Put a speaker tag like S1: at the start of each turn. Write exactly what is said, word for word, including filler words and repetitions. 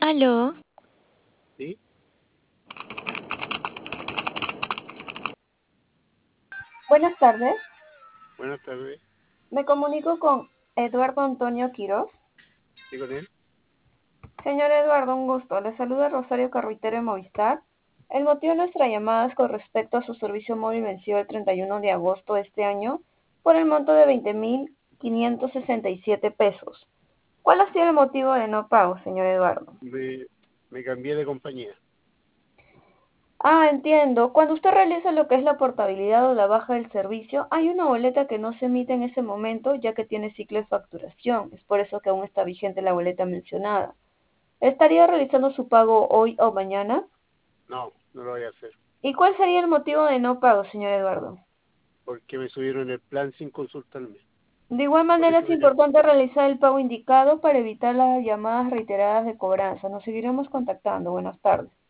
S1: Aló,
S2: Sí,
S3: Buenas tardes,
S2: buenas tardes.
S3: me comunico con Eduardo Antonio Quiroz.
S2: ¿Sí con él?
S3: Señor Eduardo, un gusto. Le saluda Rosario Carruitero de Movistar. El motivo de nuestra llamada es con respecto a su servicio móvil vencido el treinta y uno de agosto de este año por el monto de veinte mil quinientos sesenta y siete pesos. ¿Cuál ha sido el motivo de no pago, señor Eduardo?
S2: Me, me cambié de compañía.
S3: Ah, entiendo. Cuando usted realiza lo que es la portabilidad o la baja del servicio, hay una boleta que no se emite en ese momento ya que tiene ciclo de facturación. Es por eso que aún está vigente la boleta mencionada. ¿Estaría realizando su pago hoy o mañana?
S2: No, no lo voy a hacer.
S3: ¿Y cuál sería el motivo de no pago, señor Eduardo?
S2: Porque me subieron el plan sin consultarme.
S3: De igual
S2: Por
S3: manera
S2: eso
S3: es
S2: me cambié.
S3: importante realizar el pago indicado para evitar las llamadas reiteradas de cobranza. Nos seguiremos contactando. Buenas tardes.